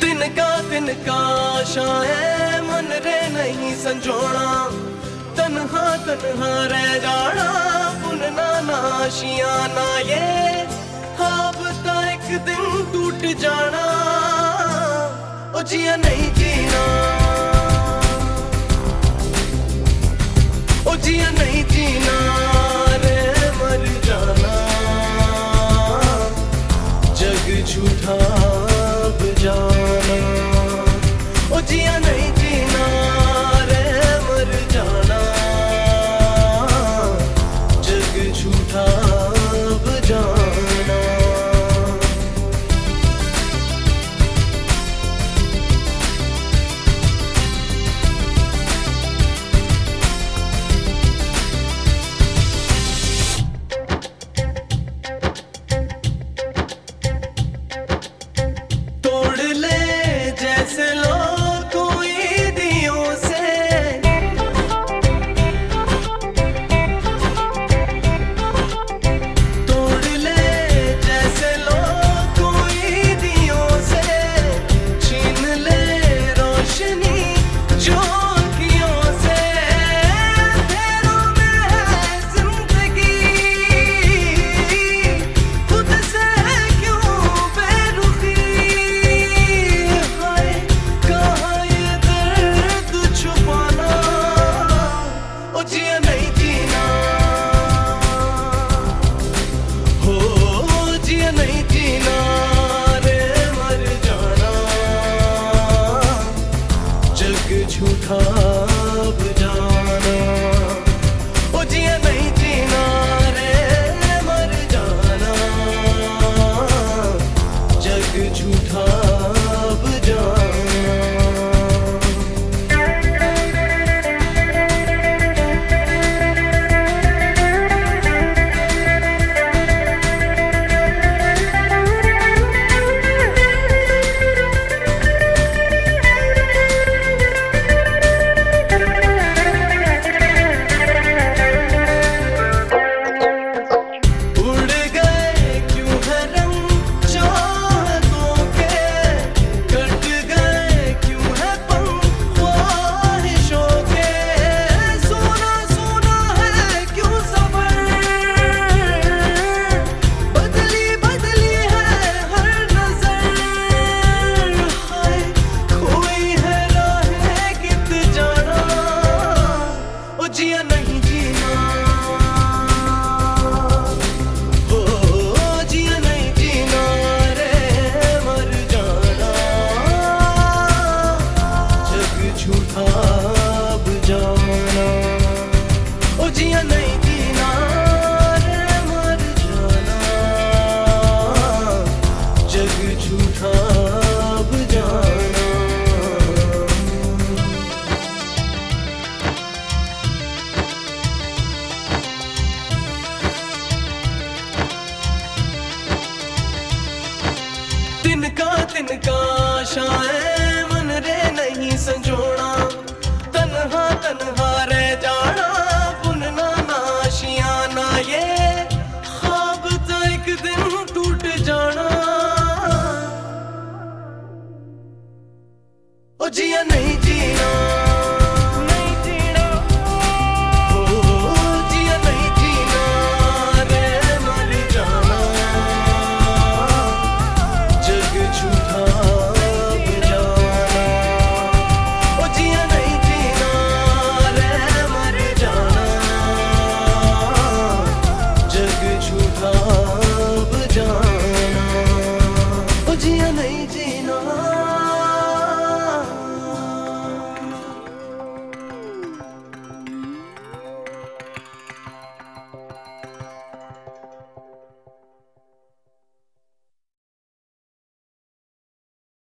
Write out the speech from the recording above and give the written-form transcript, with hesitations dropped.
तिनका शाये मन रे नहीं संजोना, तन्हा तन्हा रह जाना, पुनना नाशियाना ये ख्वाब ता एक दिन टूट जाना। ओ जिया नहीं जीना, ओ जिया नहीं जीना रे मर जाना, जग झूठा अब जाना। ओ जिया नहीं जीना रे मर जाना, जग झूठा अब जाना। झूठा अब जाना, ओ जिया नहीं जीना रे मर जाना, जग झूठा अब जाना। तिनका शाये मन रे नहीं संजोना, तन्हा तन्हा रह जाना, पुनना नाशियाना ये ख्वाब तो एक दिन टूट जाना। ओ जिया नहीं जीना।